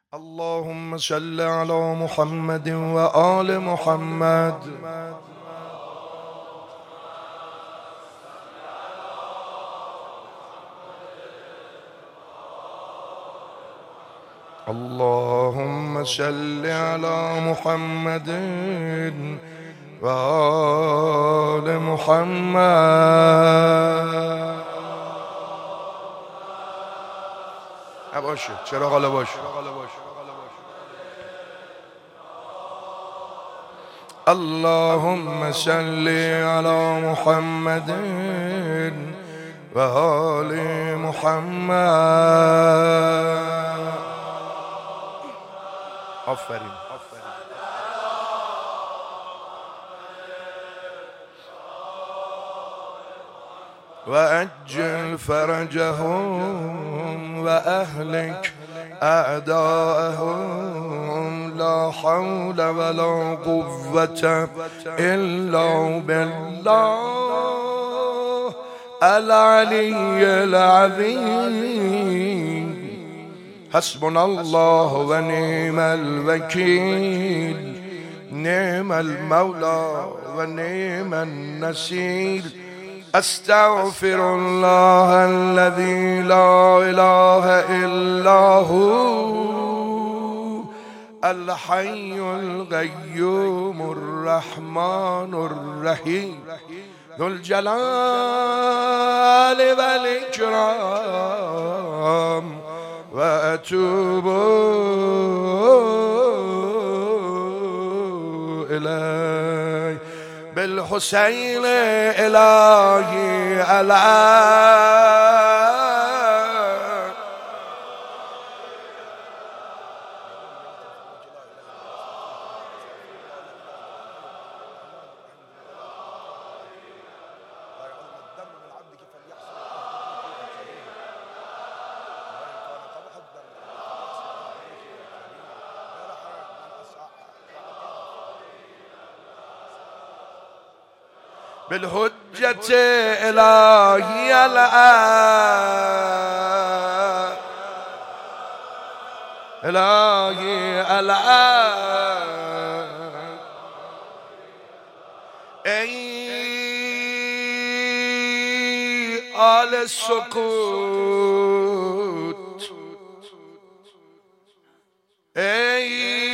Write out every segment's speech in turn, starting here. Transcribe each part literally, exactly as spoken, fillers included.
اللهم صل على محمد وآل محمد. اللهم صل على محمد وآل محمد. باشه چرا غلا باشه. اللهم صل على محمد وآل محمد. آفرین. وأجل فرجهم وأهلك أعداءهم. لا حول ولا قوة إلا بالله العلي العظيم. حسبنا الله ونعم الوكيل. نعم المولى ونعم النصير. استغفر الله الذي لا اله الا هو الحي القيوم الرحمن الرحيم ذو الجلال والاكرام. واتوب اليه بالحسين إلهي على بالحجة إلهي الآن إلهي الآن. أي آل السكوت أي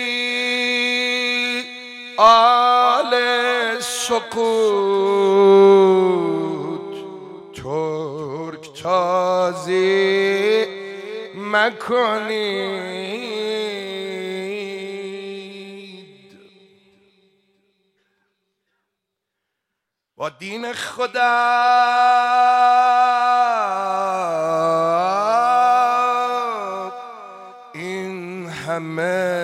آل السكوت. ترک تازی مکنید با دین خدا. این همه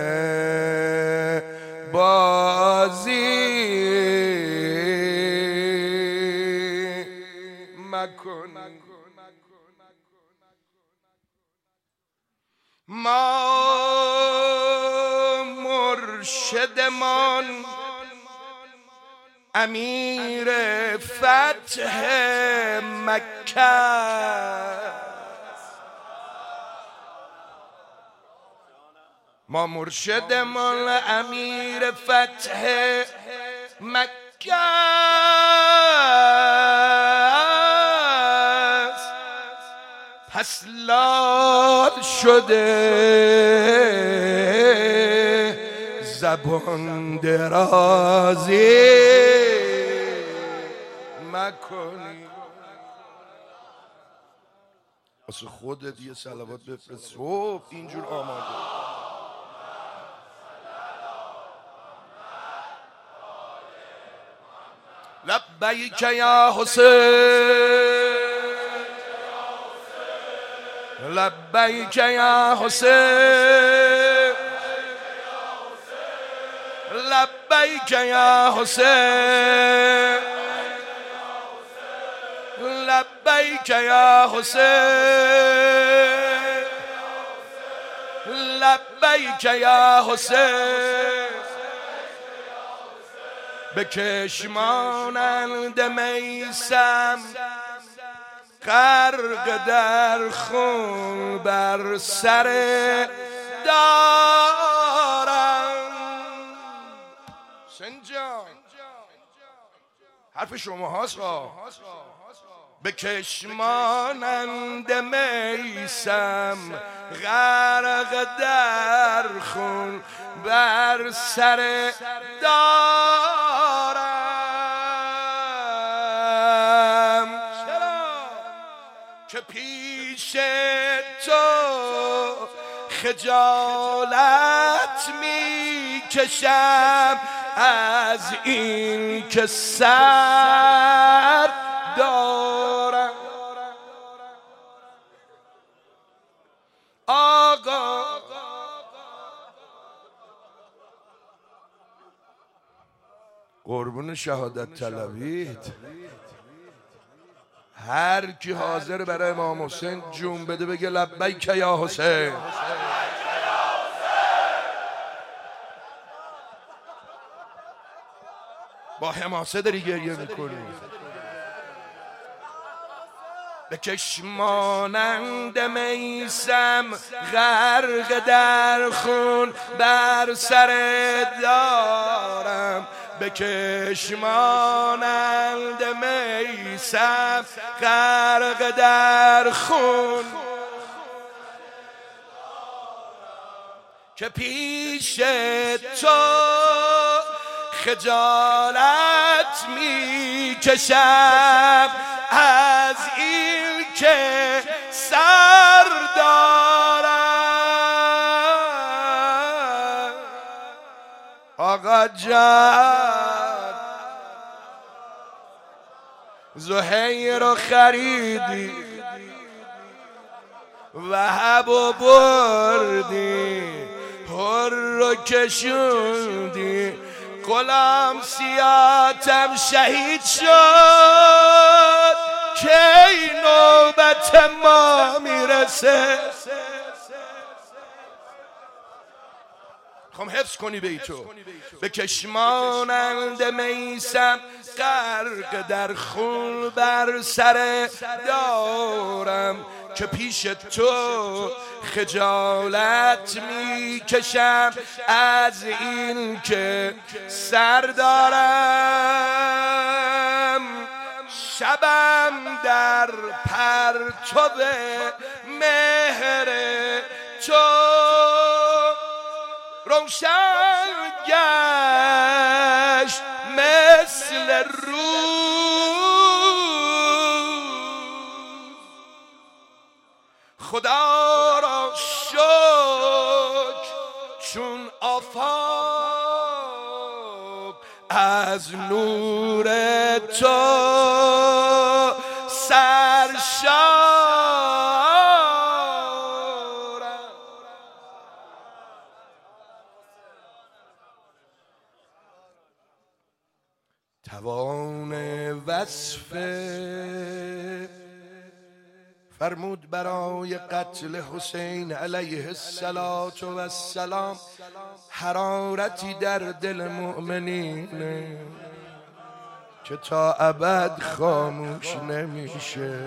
بازی مکن. ما مرشدمان امیر فتح مکه. ما مرشدمان امیر فتح مکه. پس لال شده زبان درازی مکنی. واسه خودت یه صلوات بفرست. صبح اینجور آماده. لبیک یا حسین لبیک یا حسین لبیک یا حسین لبیک یا حسین لبیک یا حسین. به کشمانند میسم غرق در خون بر سر دارم. سنجان حرف شما هاست. به کشمانند میسم غرق در خون بر سر دارم. چرا که پیش تو خجالت می کشم از این که سر دارم. آقا قربون شهادت طلبید، هر کی حاضر برای امام حسین جون بده بگه لبیک یا حسین. با حماسه داری گریه میکنی. به کشمانند میسم غرق در خون بر سر دارم. به کشمانند میسم غرق در خون که پیش تو خجالت می کشم از این که سر دارم. آقا جان زهیر رو خریدی وهب و بردی، هر رو کشوندی، غلام سیاتم شهید شد، کی نوبت ما میرسه. خواهم حفظ کنی بیتو. به کشمانند میسم غرق در خون بر سر دارم که پیش تو خجالت می کشم از این که سر دارم. شبم در پرتو مهر تو روشن گشت مثل روز. خدا را شکر چون آفتاب از نور تو سرشارم. توان وصف فرمود برای قتل حسین علیه السلام حرارتی در دل مؤمنین که تا ابد خاموش نمیشه.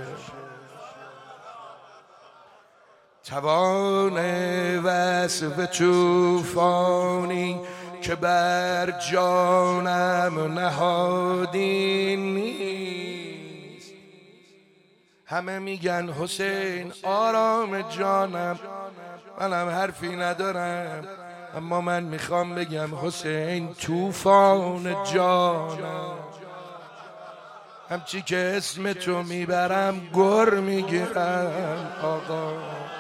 توان وصف طوفانی که بر جانم نهادی نیست. همه میگن حسین آرام جانم، منم حرفی ندارم، اما من میخوام بگم حسین طوفان جانم. همچی که اسم تو میبرم گر میگیرم آقا.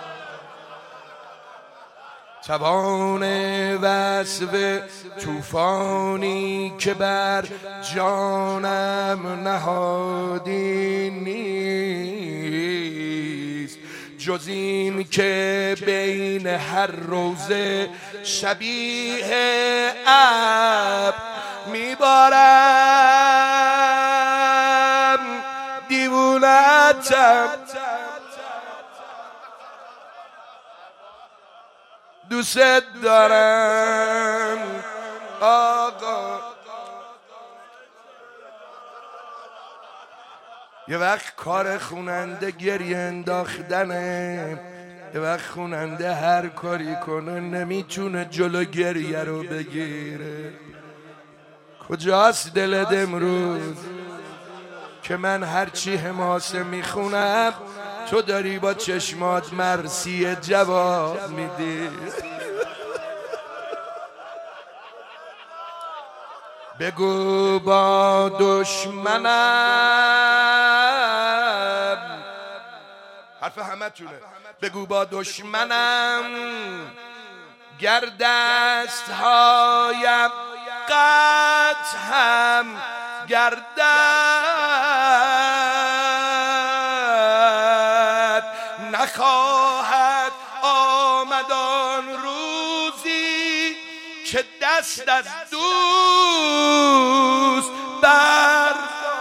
توان وصف طوفانی که بر جانم نهادی نیست، جز این که بین هر روزه شبیه ابر میبارم دیوونتم. دوست دارم آقا. یه وقت کار خوننده گریه انداختنه، یه وقت خوننده هر کاری کنه نمیتونه جلو گریه رو بگیره. کجاست دلت امروز که من هرچی حماسه میخونم تو داری با چشمات مرسی جواب میدی؟ بگو با دشمنم، حرف همه تونه، بگو با دشمنم گر دست هایم قطع هم گردد نخواهد آمد آن روزی که دست از دوست بر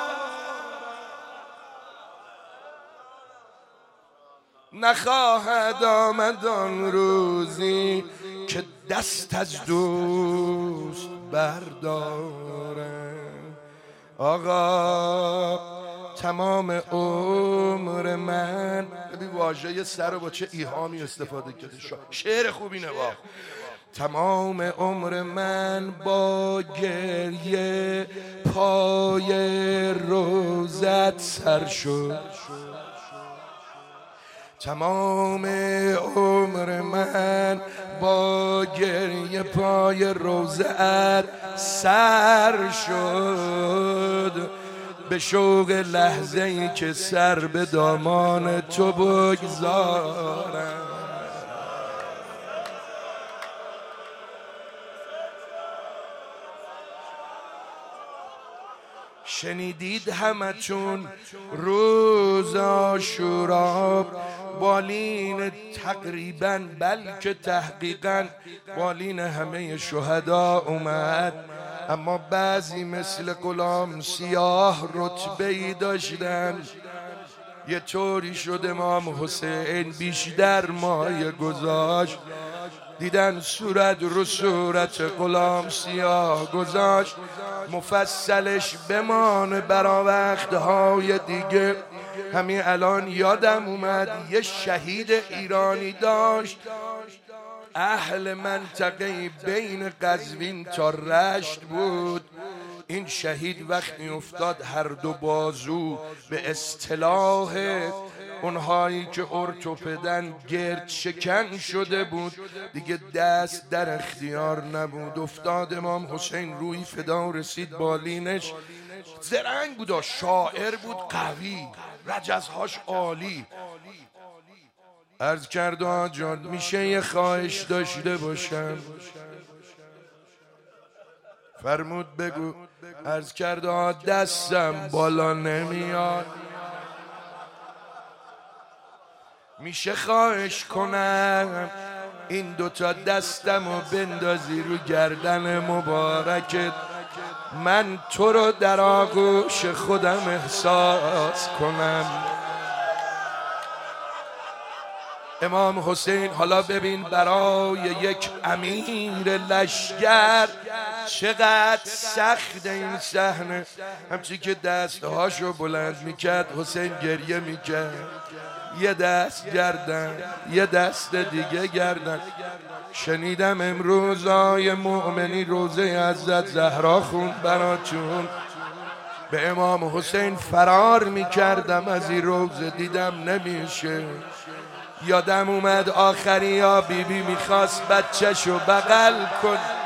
نخواهد آمد آن روزی که دست از دوست برداره. آقا تمام عمر من، ببین واژه سر رو با چه ایهامی استفاده کرده، شعر خوبی نوا. تمام عمر من با گریه پای روزت سر شد، تمام عمر من با گریه پای روزت سر شد، به شوق لحظه ای که سر به دامان تو بگذارم. شنیدید همتون روز عاشورا بالین تقریبا بلکه تحقیقا بالین همه شهدا اومد، اما بعضی مثل غلام سیاه رتبه‌ای داشتن. یه طوری شد امام حسین بیشتر مایه گذاشت، دیدن صورت رو صورت غلام سیاه گذاشت، مفصلش بمانه برا وقتهای دیگه. همین الان یادم اومد یه شهید ایرانی داشت، اهل منطقه بین قزوین تا رشت بود. این شهید وقتی افتاد هر دو بازو به اصطلاح اونهایی که ارتوپدن گرد شکن شده بود، دیگه دست در اختیار نبود. افتاد امام حسین روی فدا رسید بالینش، زرنگ بود، شاعر بود، قوی، رجزهاش عالی. عرض کرد آجان میشه یه خواهش داشته باشم؟ فرمود بگو. عرض کرد دستم بالا نمیاد، میشه خواهش کنم این دوتا دستم رو بندازی رو گردن مبارکت، من تو رو در آغوش خودم احساس کنم. امام حسین حالا ببین برای یک امیر لشگر چقدر سخت این صحنه. همچی که دستهاشو بلند میکرد حسین گریه میکرد، یه دست گردن یه دست دیگه گردن. شنیدم امروز آی مؤمنی روزه حضرت زهرا خوند براتون، به امام حسین فرار میکردم از این روزه، دیدم نمیشه. یادم اومد آخری یا بیبی میخواست بچه‌شو بغل کن،